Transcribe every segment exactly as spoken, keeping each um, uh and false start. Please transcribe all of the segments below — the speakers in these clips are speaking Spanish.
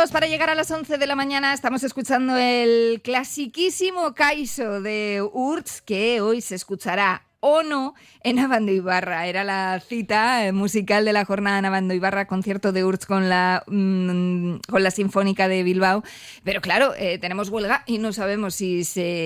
minutos para llegar a las once de la mañana. Estamos escuchando el clasiquísimo Kaiso de Urtz, que hoy se escuchará o no en Abandoibarra. Era la cita musical de la jornada en Abandoibarra, concierto de Urtz con la, mmm, con la Sinfónica de Bilbao. Pero claro, eh, tenemos huelga y no sabemos si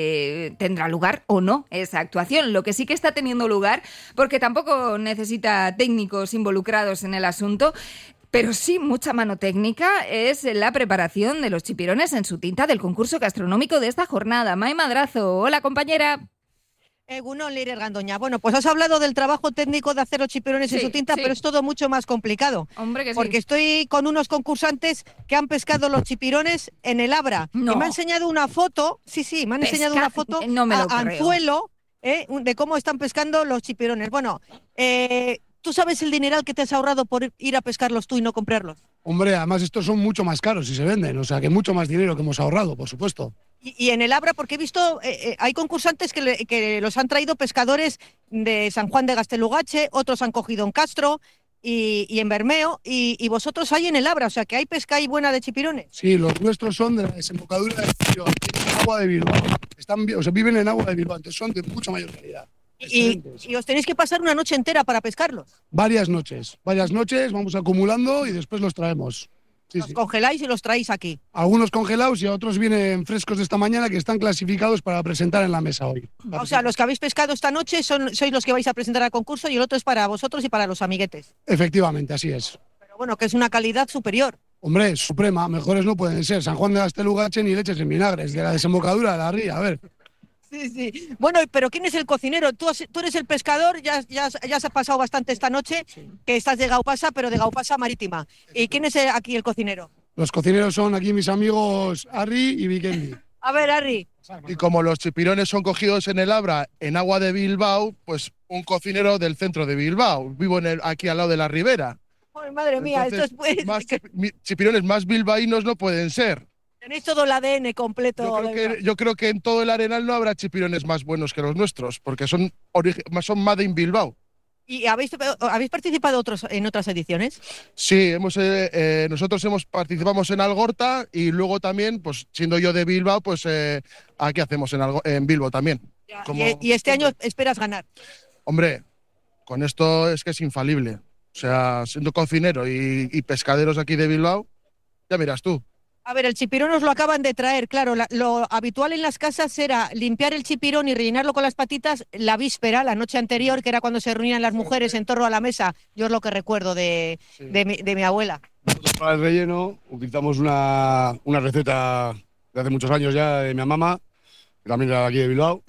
se tendrá lugar o no esa actuación. Lo que sí que está teniendo lugar, porque tampoco necesita técnicos involucrados en el asunto, pero sí mucha mano técnica, es la preparación de los chipirones en su tinta del concurso gastronómico de esta jornada. Mai Madrazo, hola compañera. Egunon, Leirer Gandoña. Bueno, pues has hablado del trabajo técnico de hacer los chipirones sí, en su tinta, sí. Pero es todo mucho más complicado. Hombre, que porque sí. Estoy con unos concursantes que han pescado los chipirones en el Abra. No. Y me han enseñado una foto, sí, sí, me han Pesca... enseñado una foto no me lo a creo. anzuelo eh, de cómo están pescando los chipirones. Bueno, eh, ¿tú sabes el dineral que te has ahorrado por ir a pescarlos tú y no comprarlos? Hombre, además estos son mucho más caros si se venden, o sea que mucho más dinero que hemos ahorrado, por supuesto. Y, y en el Abra, porque he visto, eh, eh, hay concursantes que, le, que los han traído pescadores de San Juan de Gastelugache, otros han cogido en Castro y, y en Bermeo, y, y vosotros hay en el Abra, o sea que hay pesca ahí buena de chipirones. Sí, los nuestros son de la desembocadura de Bilbao, en agua de Bilbao, están, o sea, viven en agua de Bilbao, entonces son de mucha mayor calidad. Y, y os tenéis que pasar una noche entera para pescarlos. Varias noches, varias noches, vamos acumulando y después los traemos. Sí, los sí. congeláis y los traéis aquí. Algunos congelados y otros vienen frescos de esta mañana que están clasificados para presentar en la mesa hoy. O sea, los que habéis pescado esta noche son, sois los que vais a presentar al concurso y el otro es para vosotros y para los amiguetes. Efectivamente, así es. Pero bueno, que es una calidad superior. Hombre, suprema, mejores no pueden ser. San Juan de Gastelugache ni leches en vinagre, es de la desembocadura de la ría, a ver. Sí, sí. Bueno, pero ¿quién es el cocinero? Tú, has, tú eres el pescador, ya, ya, ya se ha pasado bastante esta noche, sí. Que estás de Gaupasa, pero de Gaupasa marítima. ¿Y quién es aquí el cocinero? Los cocineros son aquí mis amigos Arri y Vikendi. A ver, Arri. Y como los chipirones son cogidos en el Abra, en agua de Bilbao, pues un cocinero del centro de Bilbao. Vivo en el, aquí al lado de la ribera. Ay, madre mía, Entonces, esto es... más chipirones más bilbaínos no pueden ser. Tenéis todo el A D N completo. Yo creo, que, yo creo que en todo el Arenal no habrá chipirones más buenos que los nuestros, porque son, son Made in Bilbao. ¿Y habéis, habéis participado otros, en otras ediciones? Sí, hemos, eh, eh, nosotros hemos participamos en Algorta y luego también, pues siendo yo de Bilbao, pues eh, aquí hacemos en, Algo, en Bilbao también. Ya, Como, y, ¿Y este año esperas ganar? Hombre, con esto es que es infalible. O sea, siendo cocinero y, y pescaderos aquí de Bilbao, ya miras tú. A ver, el chipirón os lo acaban de traer, claro, la, lo habitual en las casas era limpiar el chipirón y rellenarlo con las patitas la víspera, la noche anterior, que era cuando se reunían las mujeres en torno a la mesa. Yo es lo que recuerdo de, sí. de, mi, de mi abuela. Nosotros para el relleno utilizamos una, una receta de hace muchos años ya de mi mamá, que también era de aquí de Bilbao,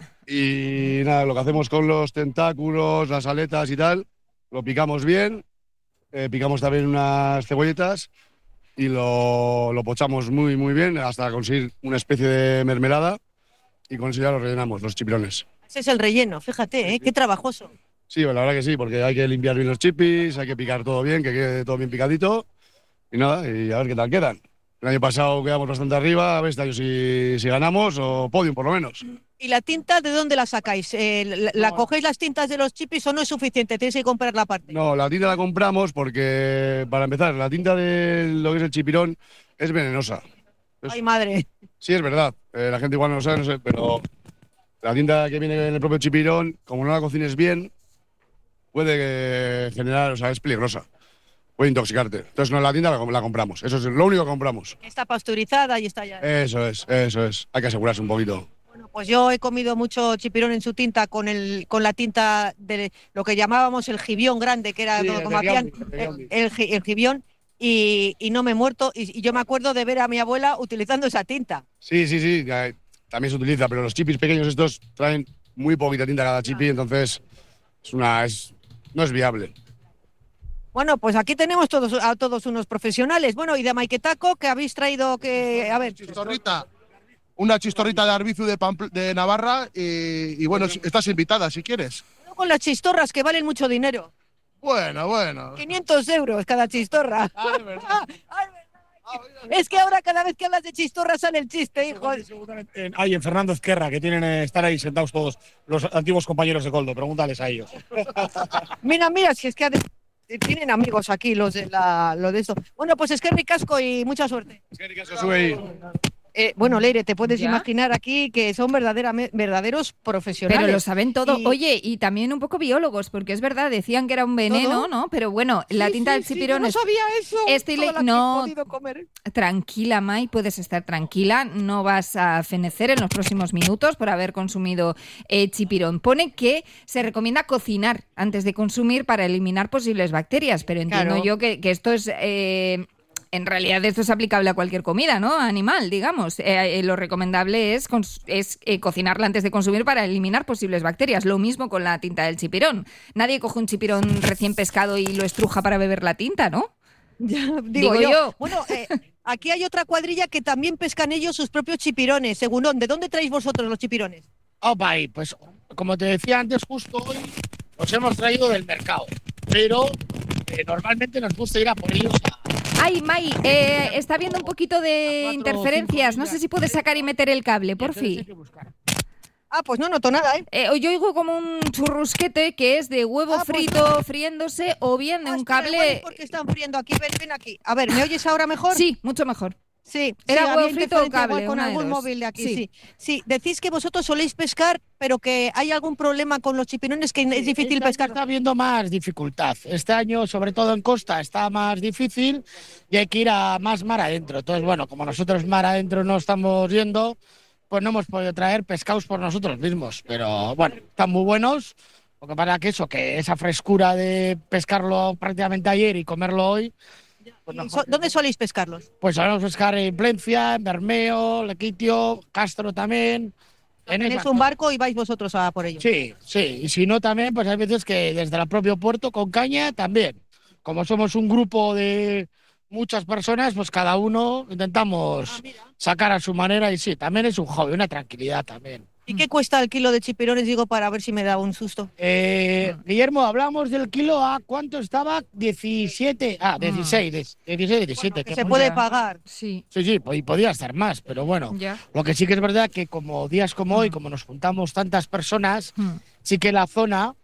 y nada, lo que hacemos con los tentáculos, las aletas y tal, lo picamos bien, eh, picamos también unas cebolletas, y lo, lo pochamos muy muy bien hasta conseguir una especie de mermelada y con eso ya lo rellenamos, los chipirones. Ese es el relleno, fíjate, ¿eh? Qué trabajoso. Sí, la verdad que sí, porque hay que limpiar bien los chipis, hay que picar todo bien, que quede todo bien picadito y nada, y a ver qué tal quedan. El año pasado quedamos bastante arriba, a ver este año si, si ganamos o podium por lo menos. ¿Y la tinta de dónde la sacáis? Eh, ¿La, la no. cogéis las tintas de los chipis o no es suficiente? ¿Tenéis que comprar la parte? No, la tinta la compramos porque, para empezar, la tinta de lo que es el chipirón es venenosa. Es, ¡Ay, madre! Sí, es verdad. Eh, la gente igual no lo sabe, no sé, pero la tinta que viene en el propio chipirón, como no la cocines bien, puede generar, o sea, es peligrosa. Puede intoxicarte. Entonces, no, la tinta la, la compramos. Eso es lo único que compramos. Está pasteurizada y está ya. Eso es, eso es. Hay que asegurarse un poquito. Bueno, pues yo he comido mucho chipirón en su tinta con el con la tinta de lo que llamábamos el gibión grande, que era sí, como hacían el, el, el gibión, y, y no me he muerto. Y, y yo me acuerdo de ver a mi abuela utilizando esa tinta. Sí, sí, sí. También se utiliza, pero los chipis pequeños estos traen muy poquita tinta cada chipi, entonces es una, es, no es viable. Bueno, pues aquí tenemos todos a todos unos profesionales. Bueno, y de Maiquetaco, que habéis traído que... A ver... Chistorrita. Una chistorrita de Arbizu de, Pampl de Navarra y, y bueno, estás invitada si quieres. No con las chistorras que valen mucho dinero. Bueno, bueno. quinientos euros cada chistorra. Ah, es verdad. Ay, es que ahora cada vez que hablas de chistorra sale el chiste, hijo. Hay en Fernando Ezquerra, que tienen eh, estar ahí sentados todos los antiguos compañeros de Coldo. Pregúntales a ellos. Mira, mira, si es que... Tienen amigos aquí los de la, los de esto. Bueno, pues es que ricasco y mucha suerte. Es que ricasco sube. Eh, bueno, Leire, te puedes ¿Ya? imaginar aquí que son verdaderamente verdaderos profesionales. Pero lo saben todo. Y- Oye, y también un poco biólogos, porque es verdad, decían que era un veneno, ¿Todo? ¿no? Pero bueno, la Sí, tinta sí, del sí, chipirón yo es... no sabía eso. Estoy toda le- la que he no. podido comer. Tranquila, Mai, puedes estar tranquila, no vas a fenecer en los próximos minutos por haber consumido eh, chipirón. Pone que se recomienda cocinar antes de consumir para eliminar posibles bacterias, pero entiendo Claro. yo que, que esto es... eh, en realidad esto es aplicable a cualquier comida, ¿no? Animal, digamos. Eh, eh, lo recomendable es, cons- es eh, cocinarla antes de consumir para eliminar posibles bacterias. Lo mismo con la tinta del chipirón. Nadie coge un chipirón recién pescado y lo estruja para beber la tinta, ¿no? Ya, digo, Digo yo. yo. Bueno, eh, aquí hay otra cuadrilla que también pescan ellos sus propios chipirones. Según ¿de dónde traéis vosotros los chipirones? Opa, y pues como te decía antes, justo hoy los hemos traído del mercado. Pero eh, normalmente nos gusta ir a por ellos a... Ay, Mai, eh, está habiendo un poquito de cuatro o interferencias. cinco No sé si puedes sacar y meter el cable, por Entonces hay fin. que buscar. Ah, pues no noto nada, ¿eh? Eh, yo oigo como un churrusquete que es de huevo Ah, pues frito friéndose o bien de Ah, un espera, igual es cable... porque están friendo aquí, ven, ven aquí. A ver, ¿me oyes ahora mejor? Sí, mucho mejor. Sí, ¿Era sí, huevo había frito o interferencia igual cable? con Una de algún dos. móvil de aquí, Sí. sí. sí. decís que vosotros soléis pescar, pero que hay algún problema con los chipirones, que es difícil Este año pescar. está habiendo más dificultad. Este año, sobre todo en costa, está más difícil y hay que ir a más mar adentro. Entonces, bueno, como nosotros mar adentro no estamos yendo, pues no hemos podido traer pescados por nosotros mismos. Pero bueno, están muy buenos. Lo que pasa que eso, que esa frescura de pescarlo prácticamente ayer y comerlo hoy, pues, ¿Y mejor so- que- ¿Dónde soléis pescarlos? pues solemos pescar en Plencia, en Bermeo, Lequitio, Castro también. En Tenéis esas un zonas. barco y vais vosotros a por ellos. Sí, sí, y si no también, pues hay veces que desde el propio puerto con caña también. Como somos un grupo de muchas personas, pues cada uno intentamos sacar a su manera y sí, también es un hobby, una tranquilidad también. ¿Y qué cuesta el kilo de chipirones? Digo, para ver si me da un susto. Eh, Guillermo, hablamos del kilo a cuánto estaba, diecisiete, ah, dieciséis, dieciséis, diecisiete. Que que se muy- puede ya. pagar. Sí, Sí, sí, y podía estar más, pero bueno. ya. Lo que sí que es verdad que como días como hoy, como nos juntamos tantas personas, Hmm. sí que la zona,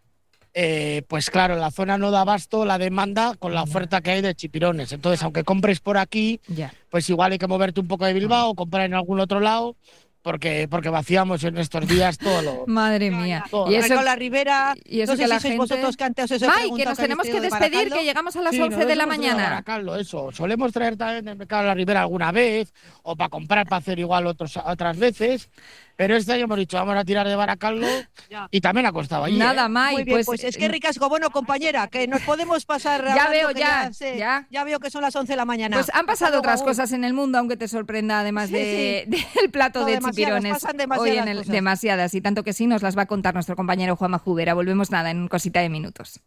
eh, pues claro, la zona no da abasto la demanda con la oferta que hay de chipirones. Entonces, aunque compres por aquí, Ya. pues igual hay que moverte un poco de Bilbao, comprar en algún otro lado, porque, porque vaciamos en estos días todo lo... Madre mía. todo. Y Eso, eso, la Ribera, y eso no sé que si la sois gente... vosotros que antes os he Mai, preguntado que nos que habéis tenemos que traído de despedir, Baracaldo. que llegamos a las Sí, once de la nosotros hemos ido a mañana. Baracaldo, eso. Solemos traer también del mercado de la Ribera alguna vez, o para comprar, para hacer igual otros, otras veces. Pero este año hemos dicho, vamos a tirar de Baracaldo Ya. y también ha costado allí. Nada, ¿eh? Mai, Muy bien, pues, pues, es que ricasco. Bueno, compañera, que nos podemos pasar. Ya hablando, veo, que ya, sé- ya. ya veo que son las once de la mañana. Pues han pasado Hasta otras luego, cosas en el mundo, aunque te sorprenda, además Sí, de, del plato No, de demasiadas, chipirones. pasan Hoy demasiadas en el, cosas. demasiadas, y tanto que sí nos las va a contar nuestro compañero Juanma Jubera. Volvemos nada en cosita de minutos.